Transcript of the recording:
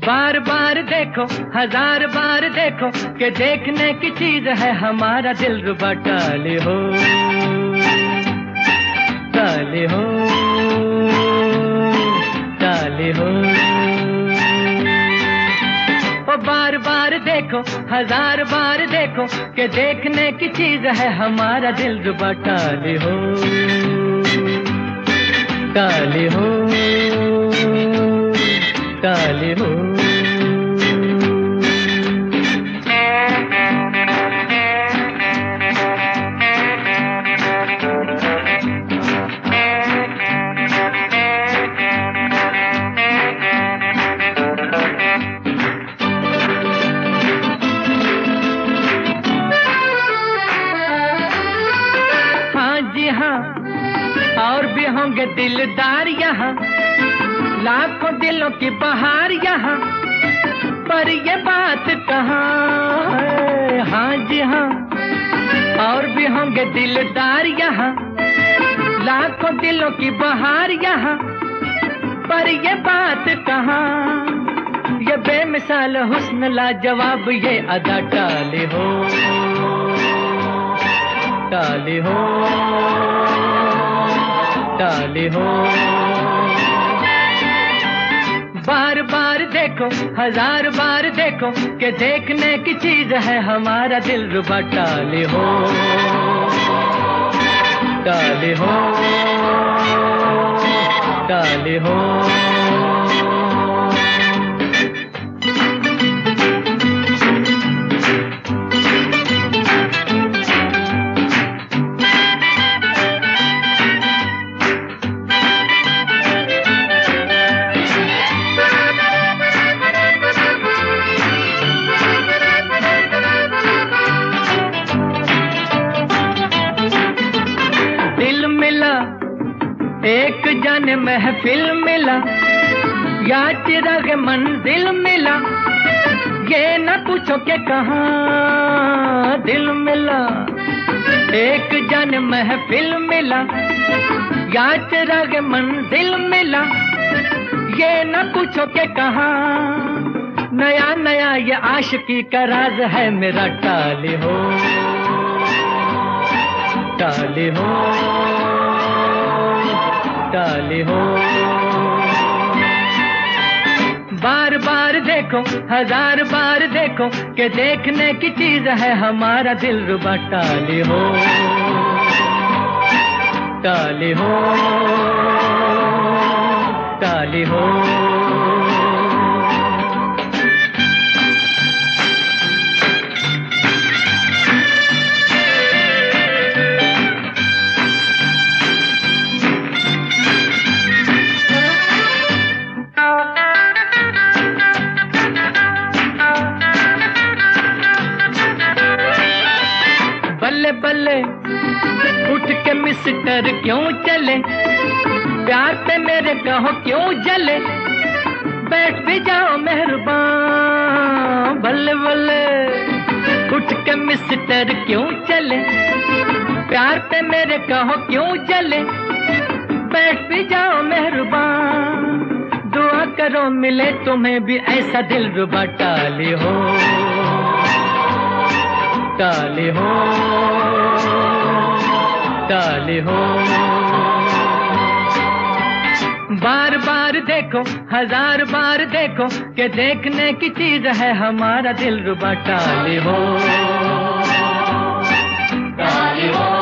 बार बार देखो, हजार बार देखो कि देखने की चीज है हमारा दिलरुबा। टाले हो, टाले हो, टाले हो। ओ बार बार देखो, हजार बार देखो कि देखने की चीज है हमारा दिलरुबा। टाले हो, टाले हो, टाले हो। हाँ जी हाँ, और भी होंगे दिलदार यहाँ, लाखों दिलों की बहार यहाँ, पर ये बात कहाँ है। हाँ जी हाँ, और भी होंगे दिलदार यहाँ, लाखों दिलों की बहार यहाँ, पर ये बात कहाँ। ये बेमिसाल हुस्न लाजवाब ये अदा। टाले हो, टाले हो, टाले हो। बार बार देखो, हजार बार देखो कि देखने की चीज है हमारा दिलरुबा। टाले हो, टाले हो, टाले हो। एक जाने महफिल मिला या चिराग मंजिल मिला, ये न पूछो कि कहाँ दिल मिला। एक जाने महफिल मिला या चिराग मंजिल मिला, ये न पूछो कि कहाँ। नया नया ये आशिकी का राज है मेरा। टाले हो, टाले हो, टाले हो। बार बार देखो, हजार बार देखो कि देखने की चीज है हमारा दिलरुबा। टाले हो, टाले हो, टाले हो। बल्ले बल्ले उठ के मिस्टर क्यों चले, प्यार पे मेरे कहो क्यों जले, बैठ भी जाओ मेहरबान। बल्ले बल्ले उठ के मिस्टर क्यों चले, प्यार पे मेरे कहो क्यों जले, बैठ भी जाओ मेहरबान। दुआ करो मिले तुम्हें भी ऐसा दिलरुबा। टाले हो, टाले हो, टाले हो। बार बार देखो, हजार बार देखो कि देखने की चीज है हमारा दिलरुबा। टाले हो, टाले हो।